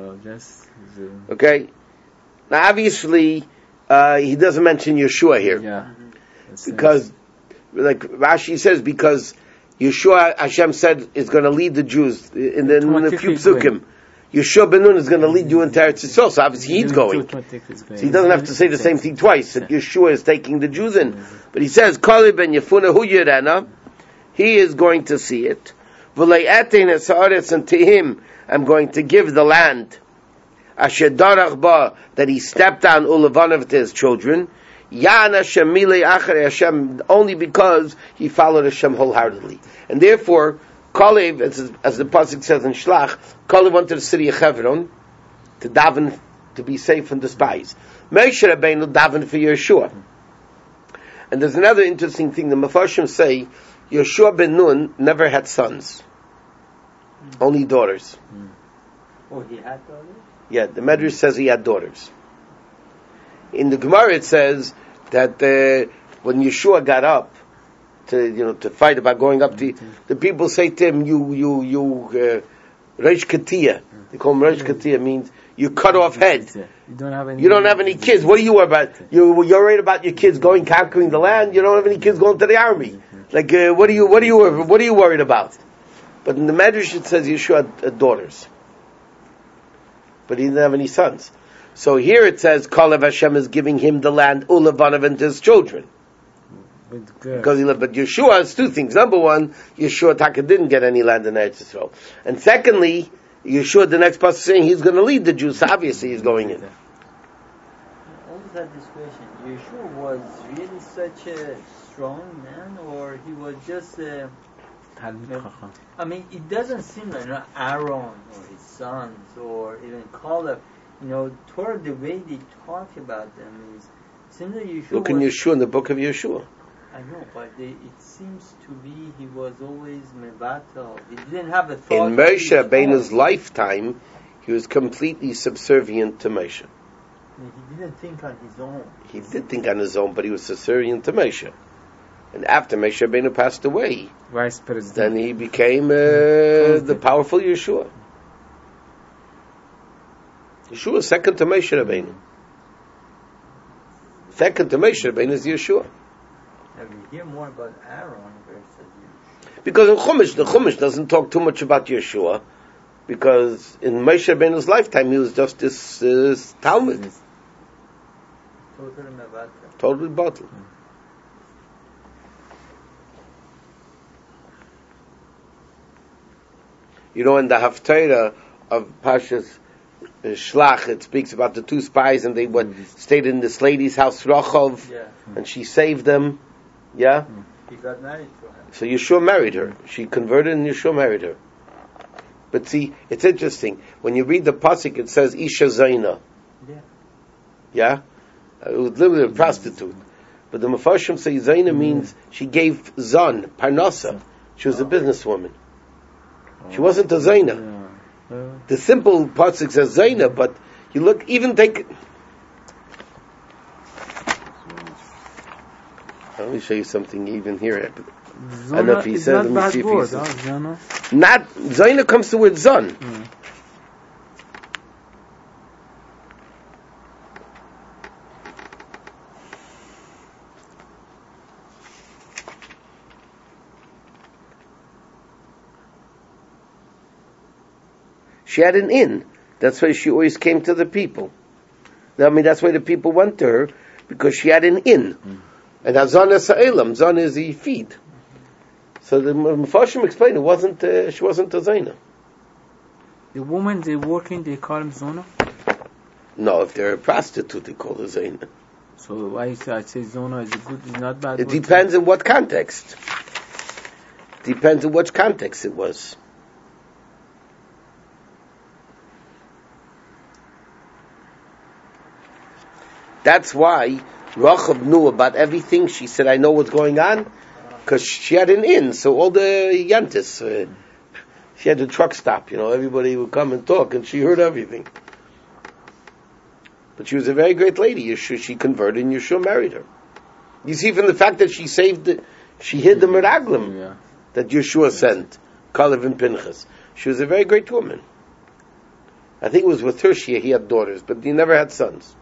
Okay? Now obviously, uh, he doesn't mention Yeshua here. Yeah. Because, like Rashi says, because Yeshua, Hashem said, is going to lead the Jews in the, in the few psukim. Yeshua ben Nun is going to lead you into Eretz Yisrael, so obviously he's going. So he doesn't have to say the same thing twice, that Yeshua is taking the Jews in. But he says, Kalev ben Yefuna hu yirena, he is going to see it. And to him I'm going to give the land Asher darach ba, that he stepped on Ulavanav to his children. Yan Hashem milei acharei Hashem, only because he followed Hashem wholeheartedly. And therefore, Kalev, as, as the pasuk says in Shlach, Kalev went to the city of Hebron to daven, to be safe from the spies. Moshe Rabbeinu davened for Yeshua. And there's another interesting thing. The Mefarshim say Yeshua ben Nun never had sons, only daughters. Oh, he had daughters? Yeah, the Medrash says he had daughters. In the Gemara it says that uh, when Yeshua got up to you know to fight about going up to the people say to him, you you you uh, Reish Katia. They call him Reish Katia, means you cut off head. You don't have any. You don't have any kids. What are you worried about? You you're worried about your kids going conquering the land. You don't have any kids going to the army. Like uh, what are you what are you what are you worried about? But in the Medrash it says Yeshua had uh, daughters, but he didn't have any sons. So here it says Kalev Hashem is giving him the land Ulavanav and his children. Because he lived, but Yeshua has two things. Number one, Yeshua Taka didn't get any land in Eretz Yisrael, and secondly, Yeshua the next pasuk saying he's going to lead the Jews. So obviously, he's going in. I always had this question: Yeshua was really such a strong man, or he was just? Uh, I mean, it doesn't seem like you know, Aaron or his sons or even Caleb. You know, toward the way they talk about them is seems like Yeshua. Look in Yeshua in the book of Yeshua. I know, but they, it seems to be he was always mevatel. He didn't have a thought. In Moshe Rabbeinu's lifetime, he was completely subservient to Moshe. He didn't think on his own. He did think on his own, but he was subservient to Moshe. And after Moshe Rabbeinu passed away, Vice President. then he became uh, the powerful Yeshua. Yeshua is second to Moshe Rabbeinu. Second to Moshe Rabbeinu is Yeshua. And we hear more about Aaron versus Yeshua. Because in Chumash, the Chumash doesn't talk too much about Yeshua, because in Moshe Rabbeinu's lifetime he was just this uh, Talmud. Totally mevatel. Totally bottled. You know, in the Haftarah of Pashas uh, Shlach, it speaks about the two spies, and they what, stayed in this lady's house, Rachov, Yeah. and she saved them. Yeah? He got married to her. So Yeshua married her. She converted, and Yeshua married her. But see, it's interesting. When you read the Pasuk, it says Isha Zaina. Yeah. Yeah? Uh, it was literally a prostitute. But the Mefarshim say Zaina means she gave Zon, Parnasa. She was a businesswoman. She wasn't a Zaina. The simple pasuk says Zaina, but you look, even take. Let me show you something even here. I don't know if he says. Let me see if he says. Not Zaina comes to word Zon. Mm. She had an inn. That's why she always came to the people. I mean, that's why the people went to her, because she had an inn. Mm. And Azan is Sa'ilam. Zan is the feed. So the Mefarshim explained it wasn't, uh, she wasn't a Zaina. The woman they working, they call him Zona? No, if they're a prostitute, they call her Zaina. So why I say, I say Zona is good, is not bad? It depends in what context. Depends in which context it was. That's why Rachab knew about everything. She said, I know what's going on, because she had an inn, so all the yantis, uh, she had a truck stop, you know, everybody would come and talk, and she heard everything. But she was a very great lady. Yeshua, she converted, and Yeshua married her. You see, from the fact that she saved, the, she hid the Meraglim Yeah. that Yeshua sent, Kalev and Pinchas. She was a very great woman. I think it was with her she, he had daughters, but he never had sons.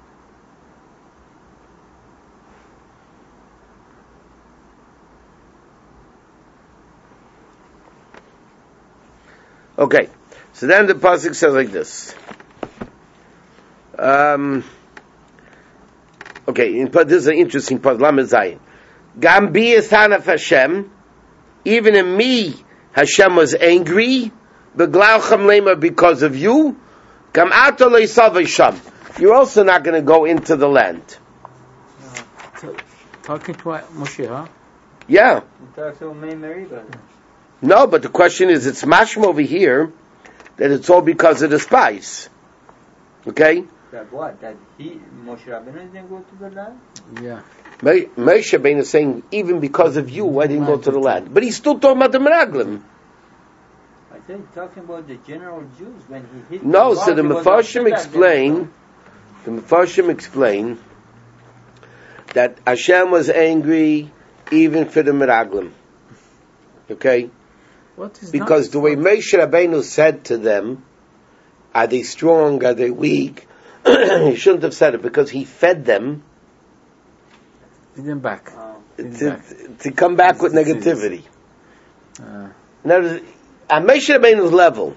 Okay, so then the pasuk says like this. Um, okay, in, this is an interesting pasuk. Lamed Zayin. Gam bi esanaf Hashem. Even in me, Hashem was angry. Beglalchem lema, because of you. Gam ato leisavay sham. You're also not going to go into the land. Uh, talking to Moshe, huh? Yeah. He talks to May Meribah. No, but the question is, it's mashma over here that it's all because of the spies. Okay? That what? That he, Moshe Rabbeinu didn't go to the land? Yeah. Moshe Rabbeinu is saying, even because of you, I didn't go to the land. But he's still talking about the Meraglim. I said he's talking about the general Jews when he hit No, the so the rock, Mefarshim explain, the Mefarshim explain that Hashem was angry even for the Meraglim. Okay? What is Because the way Moshe Rabbeinu said to them, are they strong, are they weak? He shouldn't have said it, because he fed them Didn't back. Uh, Didn't to, back. to come back with It's- negativity. Uh, Now, at Moshe Rabbeinu's level,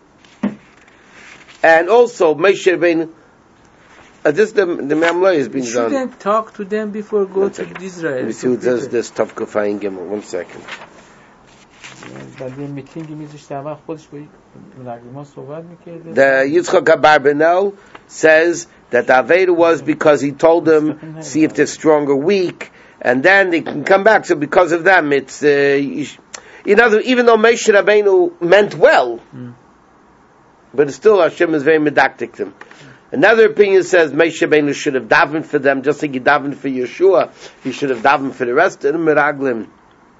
and also Moshe Rabbeinu, uh, this the the Mamloi has been you done. shouldn't talk to them before go One to second. Israel. Let me see who does this tough Kafayim Gimel. One second. بعد یه میتینگی میذاشته اول خودش با ملگیما صحبت میکرده. The Yitzchak Abarbanel says that the Aveda was because he told them, see if they're strong or weak, and then they can come back. So because of them, it's, uh, you know, even though Moshe Rabbeinu meant well, Mm. but still Hashem is very medactic to him. Another opinion says Moshe Rabbeinu should have davened for them, just like he davened for Yeshua. He should have davened for the rest of the Meraglim.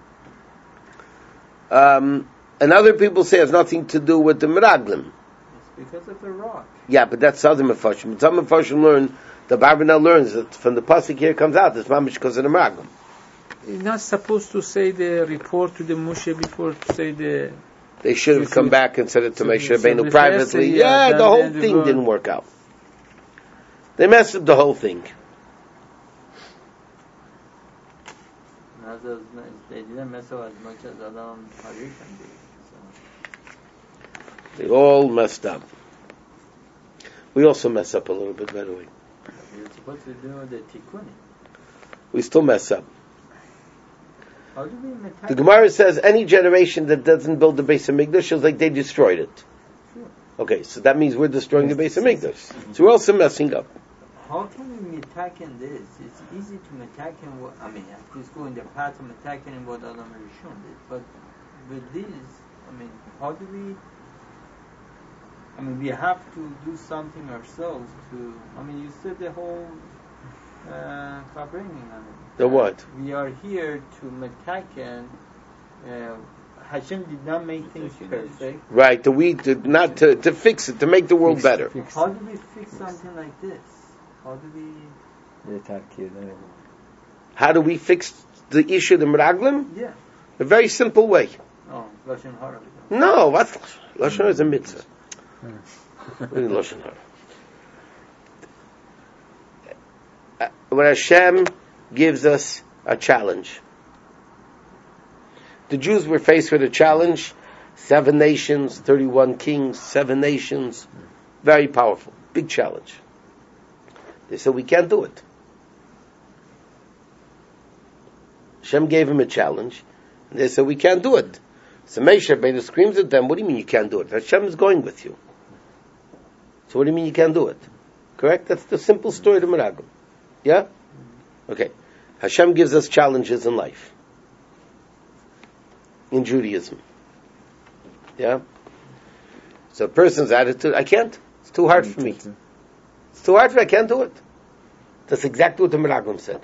Um, and other people say it has nothing to do with the Meraglim. It's because of the rock. Yeah, but that's other Mephoshim. Some Mephoshim learn, the Barbanel learns that from the pasuk here comes out, it's mamish because of the Meraglim. You're not supposed to say the report to the Moshe before to say the... They should have come should, back and said it to Moshe so Rabbeinu the privately. first, Yeah, yeah, the whole then the thing God. didn't work out. They messed up the whole thing. Not as much, they didn't mess up as much as Adam Harishon did. So. They all messed up. We also mess up a little bit, by the way. You're supposed to do the tikkun. We still mess up. How do we attack? The Gemara says any generation that doesn't build the Beis HaMikdash is like they destroyed it. Sure. Okay, so that means we're destroying the Beis HaMikdash. So we're also messing up. How can we attack in this? It's easy to attack in what, I mean, just go in the path of attacking in what Adam Rishon did. But with this, I mean, how do we, I mean, we have to do something ourselves to, I mean, you said the whole uh, Fabrening on it. The what? We are here to Metaken. Uh, Hashem did not make things perfect. Right, the we did not to, to fix it, to make the world better. How do we fix something like this? How do we... How do we fix the issue of the Meraglim? Yeah. A very simple way. Oh, Lashon Hara. No, what? Lashon Hara is a mitzvah. What is Lashon Hara? Uh, When Hashem gives us a challenge, the Jews were faced with a challenge. Seven nations, thirty-one kings, seven nations, very powerful, big challenge. They said, we can't do it. Hashem gave him a challenge, and they said, we can't do it. So Moshe Rabbeinu screams at them, what do you mean you can't do it? Hashem is going with you. So what do you mean you can't do it? Correct? That's the simple story of the Meraglim. Yeah? Okay. Hashem gives us challenges in life. In Judaism. Yeah? So a person's attitude, I can't. It's too hard for me. It's too hard for me, I can't do it. That's exactly what the Meraglim said.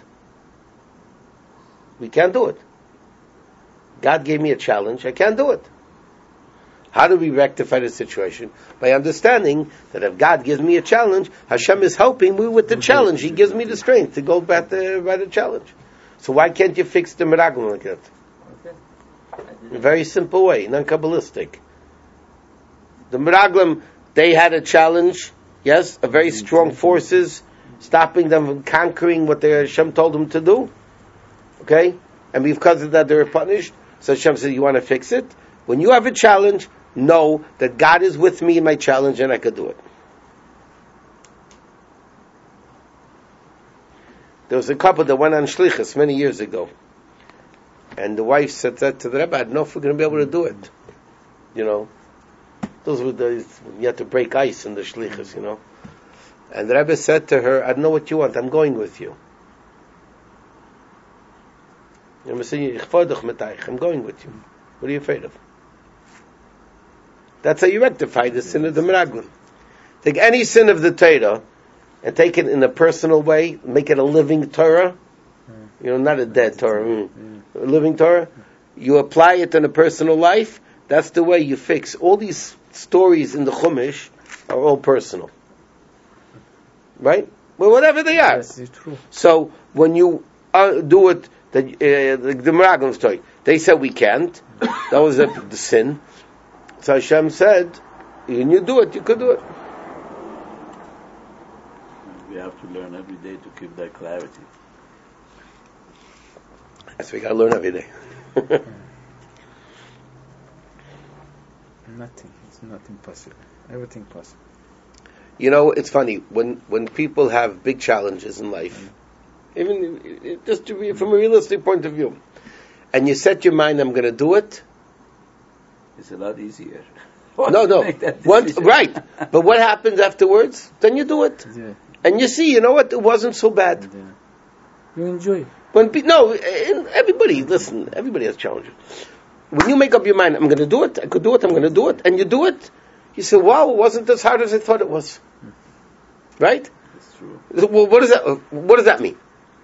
We can't do it. God gave me a challenge, I can't do it. How do we rectify the situation? By understanding that if God gives me a challenge, Hashem is helping me with the challenge. He gives me the strength to go back the, by the challenge. So why can't you fix the Meraglim like that? In a very simple way, non-Kabbalistic. The Meraglim, they had a challenge, yes, a very strong forces, stopping them from conquering what their Hashem told them to do. Okay? And because of that they were punished. So Hashem said, you want to fix it? When you have a challenge, know that God is with me in my challenge and I could do it. There was a couple that went on shlichus many years ago. And the wife said that to the Rebbe, I don't know if we're going to be able to do it. You know, those were the, you had to break ice in the shlichus, you know. And the Rebbe said to her, I don't know what you want, I'm going with you. I'm going with you. What are you afraid of? That's how you rectify the sin of the Meraglim. Take any sin of the Torah and take it in a personal way, make it a living Torah. You know, not a dead Torah, mm. a living Torah. You apply it in a personal life. That's the way you fix. All these stories in the Chumash are all personal. Right? Well, whatever they are. Yes, it's true. So, when you uh, do it, the, uh, the, the Meraglim story, they said we can't. That was a, the sin. So Hashem said, when you do it, you could do it. We have to learn every day to keep that clarity. Yes, we got to learn every day. Nothing. It's not impossible. Everything possible. You know, it's funny when when people have big challenges in life, even just to be, from a realistic point of view, and you set your mind, I'm going to do it. It's a lot easier. No, no, Once, right. But what happens afterwards? Then you do it, Yeah. and you see, you know what? It wasn't so bad. Yeah. You enjoy. When pe- no, everybody, listen, everybody has challenges. When you make up your mind, I'm going to do it, I could do it, I'm going to do it, and you do it, you say, wow, it wasn't as hard as I thought it was. Right? That's true. Well, what does that, what does that mean?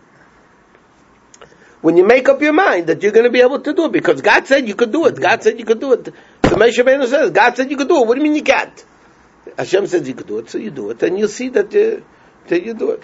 When you make up your mind that you're going to be able to do it, because God said you could do it. God said you could do it. The Moshe Rabbeinu says, God said you could do it. What do you mean you can't? Hashem says you could do it, so you do it, and you'll see that you, that you do it.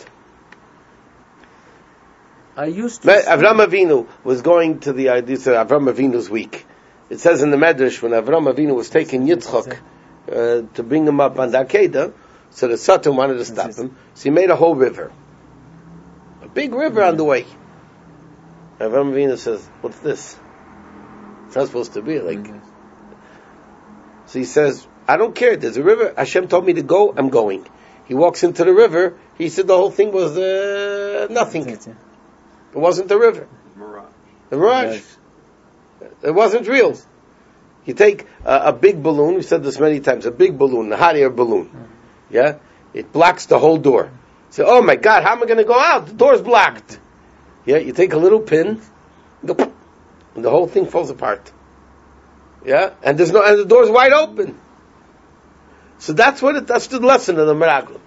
I used to. Avram Avinu was going to the idea of Avram Avinu's week. It says in the Medrash when Avram Avinu was taking Yitzchak uh, to bring him up on the Akedah, so the Satan wanted to stop him, so he made a whole river, a big river on the way. Avram Avinu says, "What's this? It's not supposed to be like." Mm-hmm. So he says, "I don't care. There's a river. Hashem told me to go. I'm going." He walks into the river. He said the whole thing was uh, nothing. It wasn't the river. Mirage. The mirage. It wasn't real. You take a, a big balloon. We've said this many times. A big balloon, a hot air balloon. Yeah, it blocks the whole door. So, oh my God, how am I going to go out? The door's blocked. Yeah, you take a little pin, go, and the whole thing falls apart. Yeah, and there's no, and the door's wide open. So that's what it, that's the lesson of the miracle.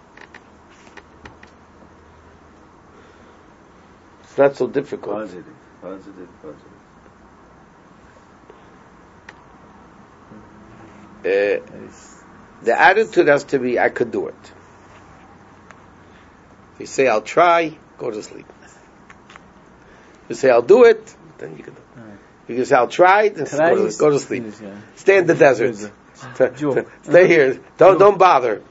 It's not so difficult. Positive, positive, positive. Uh, the attitude has to be, I could do it. If you say, I'll try, go to sleep. If you say, I'll do it, then you can do it. If you say, I'll try, then Try go, to, is- go to sleep. is, yeah. Stay in the desert. Joke. Stay here. Don't don't bother.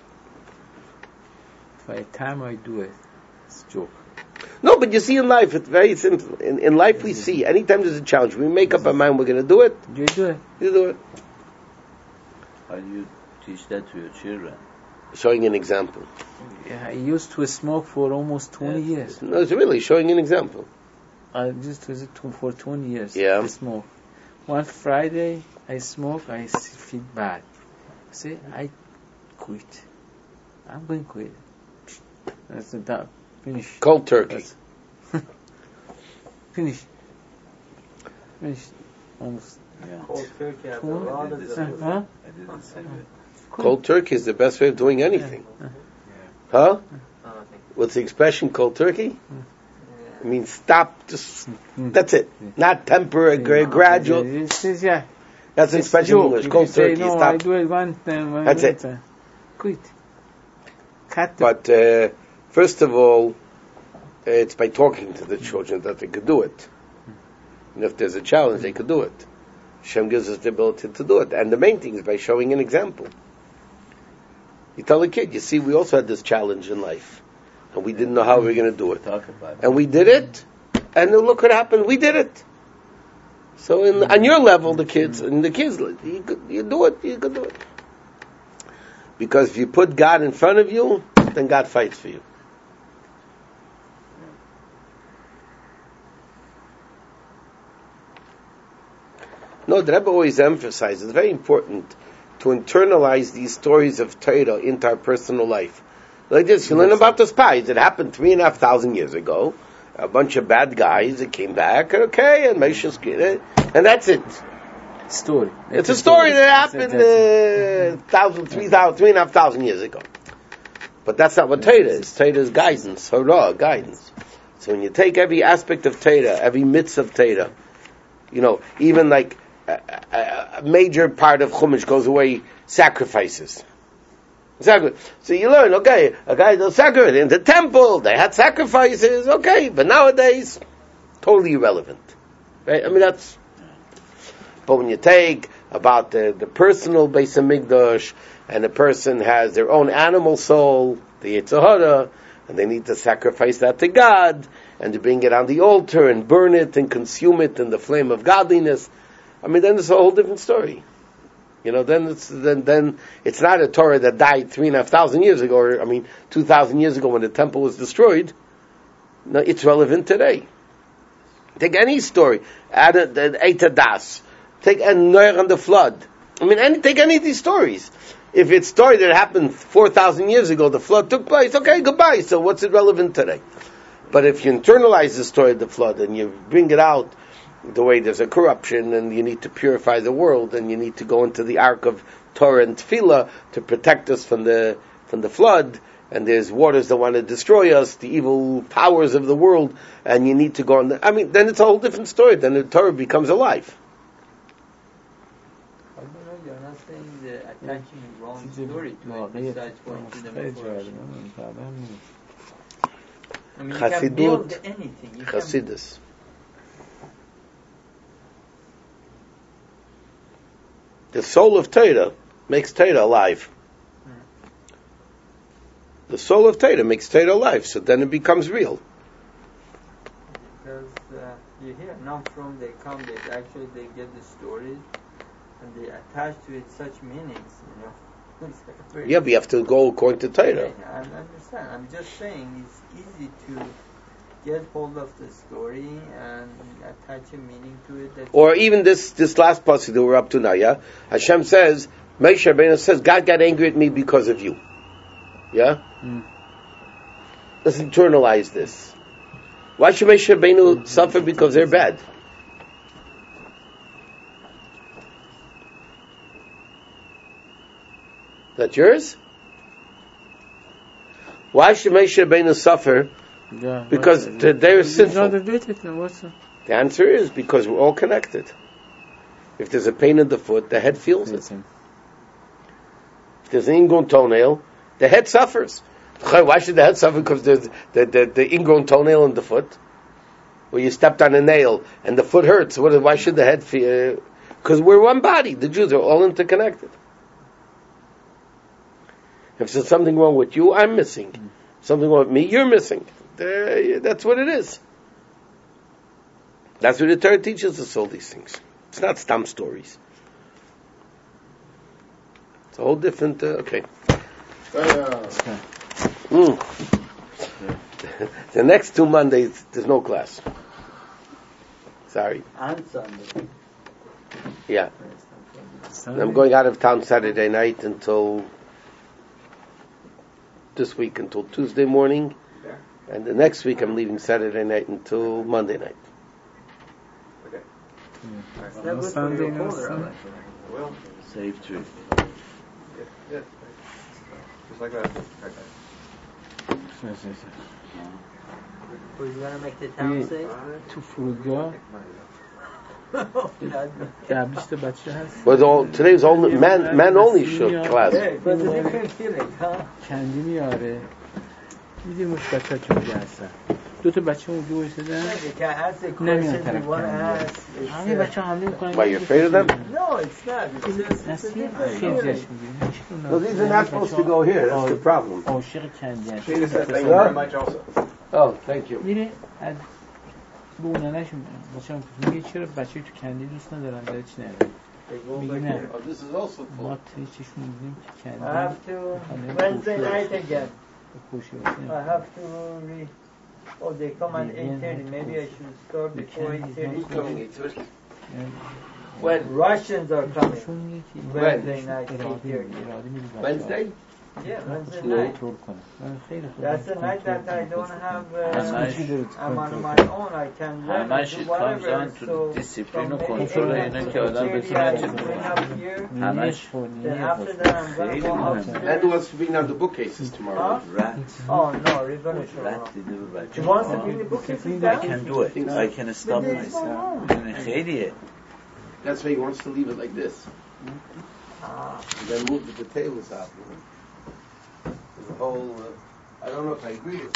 By the time I do it, it's a joke. No, but you see in life, it's very simple. In, in life we see, anytime there's a challenge, we make up our mind we're going to do it, Do you do it? you do it. How do you teach that to your children? Showing an example. Yeah, I used to smoke for almost twenty years. No, it's really showing an example. I used to it for twenty years. Yeah. I smoke. One Friday, I smoke, I s- feel bad. I say, I quit. I'm going to quit. That's the that. Finish. Cold turkey. That's- Finish. Finish. Almost. Yeah. Cold turkey has a Cool. lot I of did the- the Uh, same huh? way. I did the same way. Cold turkey is the best way of doing anything. Yeah. Huh? Oh, I think- What's the expression, cold turkey? yeah. It means stop, just, Mm. that's it. Not temporary, gra- gradual. It's, it's, yeah. That's an It's expression in joke. English. If Cold you say, turkey, no, I stop. do it one time. One That's it. time. Quit. Cut the But uh, first of all, uh, it's by talking to the children that they could do it. And if there's a challenge, they could do it. Hashem gives us the ability to do it. And the main thing is by showing an example. You tell a kid, you see, we also had this challenge in life. And we didn't know how we were going to do it. Talk about it. And we did it, and then look what happened. We did it. So in, on your level, the kids, and the kids, you, could, you do it, you could do it. Because if you put God in front of you, then God fights for you. No, the Rebbe always emphasizes, it's very important to internalize these stories of Torah into our personal life. Like this, you learn about the spies. It happened three and a half thousand years ago. A bunch of bad guys that came back, okay, and Moshe's, and that's it. story. It's a story that happened uh, thousand, three thousand, three and a half thousand years ago. But that's not what Torah is. Torah is guidance, Torah, guidance. So when you take every aspect of Torah, every mitzvah of Torah, you know, even like a, a, a major part of Chumash goes away, sacrifices. Exactly. So you learn, okay, a guy does sacrifice in the temple, they had sacrifices, okay, but nowadays, totally irrelevant. Right? I mean, that's, but when you take about the, the personal Beis HaMikdash, and the person has their own animal soul, the Yetzer Hara, and they need to sacrifice that to God, and to bring it on the altar, and burn it, and consume it in the flame of godliness, I mean, then it's a whole different story. You know, then it's then then it's not a Torah that died three and a half thousand years ago, or I mean, two thousand years ago when the temple was destroyed. No, it's relevant today. Take any story, add a, the Eita Das, take a Noach and the flood. I mean, any, take any of these stories. If it's a story that happened four thousand years ago, the flood took place. Okay, goodbye. So what's it relevant today? But if you internalize the story of the flood and you bring it out the way there's a corruption and you need to purify the world and you need to go into the ark of Torah and Tefillah to protect us from the from the flood, and there's waters that want to destroy us, the evil powers of the world, and you need to go on. The, I mean, then it's a whole different story. Then the Torah becomes alive. I don't know, you're not saying the attaching wrong story to it besides going to the metaphor. I mean, you can build Chassidut, anything. You Chassidus. The soul of Torah makes Torah alive. The soul of Torah makes Torah alive, so then it becomes real. Because uh, you hear now from they come, they actually they get the stories and they attach to it such meanings, you know. It's like very Yeah, but you have to go according to Torah. Yeah, I understand. I'm just saying it's easy to get hold of the story and attach a meaning to it. That Or even this this last passage that we're up to now, yeah? Hashem says, Moshe Rabbeinu says, God got angry at me because of you. Yeah? Mm. Let's internalize this. Why should Moshe Rabbeinu suffer because they're bad? Is that yours? Why should Moshe Rabbeinu suffer Yeah, because what- they're, they're It's sinful? not a bit, it's not- what's the- The answer is because we're all connected. If there's a pain in the foot, the head feels it. If there's an ingrown toenail, the head suffers. Why should the head suffer? Because there's the, the, the ingrown toenail in the foot. Or you stepped on a nail and the foot hurts. What, why should the head feel? Because we're one body. The Jews are all interconnected. If there's something wrong with you, I'm missing. Something wrong with me, you're missing. There, that's what it is. That's what the Torah teaches us, all these things. It's not stam stories. It's a whole different, uh, okay. Mm. The next two Mondays, there's no class. Sorry. and Sunday. Yeah. And I'm going out of town Saturday night until this week until Tuesday morning. And the next week I'm leaving Saturday night until Monday night. Okay. It's not good for your colder, Well, Safe trip. yeah, yeah. Just like that. Okay. Who's going to make the town Yeah. safe? تو فرودگاه ده بیست بچه هست But all, today's only man, man only should class. Yeah, it was a different feeling, huh? کندی میاره میدیم مش بچه ها چونجا هستن دو تا بچه اون دو ایستدن You can ask the نمیان question you طرف want to کندی ask. It's, همه uh, بچه ها حمله میکنن Why, you're afraid of them? No, it's not. It's just it's a نسیه different خیلی feeling. جشن میگیریم No, these are not supposed to go here. That's the problem. عاشق کندی هست Shana said thank you very much also. Oh, thank you. میره از به اون ننشون بچه هم میگه چرا بچه تو کندی دوست ندارن داره چی نداره They go میگه back نه here. Oh, this is also ما چشون میدیم که I کندی have to Wednesday night again. خوشی I باشه have to re. Oh, they come at eight thirty. Maybe I should start before eight thirty. When? Russians are coming. چون میگه که Wednesday night, اراده eight thirty. اراده میدیم Wednesday? Yeah, Wednesday کنترل night. کنه من خیلی خوب That's the night that I don't have. Uh, I'm on my own. I can learn and همش do it comes whatever. down to So دیسیپلین و from maybe کنترل eight اینا که آدم thirty, بتونه I چیز bring کنه up here. همش Then after that, I'm gonna خیلی go مهمه upstairs. And wants to bring down the bookcases tomorrow. Huh? رد Oh no, we're gonna show رد up. دیده به بچه He wants to bring the bookcases I down. can do it I can stop But there's no myself room. می‌دونی خیلیه That's why he wants to leave it like this. Ah. And then move the tables out. You know? There's a whole, uh, I don't know if I agree with